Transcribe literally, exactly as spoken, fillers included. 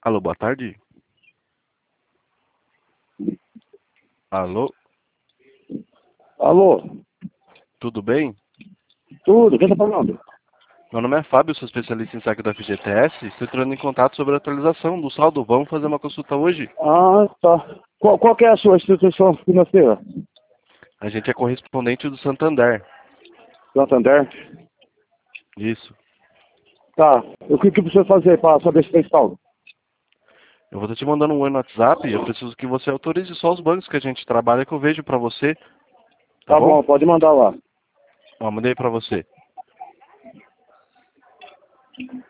Alô, boa tarde. Alô, Alô? tudo bem? Tudo, quem tá falando? Meu nome é Fábio, sou especialista em saque da F G T S. Estou entrando em contato sobre a atualização do saldo. Vamos fazer uma consulta hoje? Ah, tá. Qual, qual que é a sua instituição financeira? A gente é correspondente do Santander. Santander? Isso. Tá. O que que precisa fazer para saber se tem saldo? Eu vou estar te mandando um oi no WhatsApp e eu preciso que você autorize só os bancos que a gente trabalha que eu vejo pra você. Tá Tá bom? bom, pode mandar lá. Ó, mandei pra você.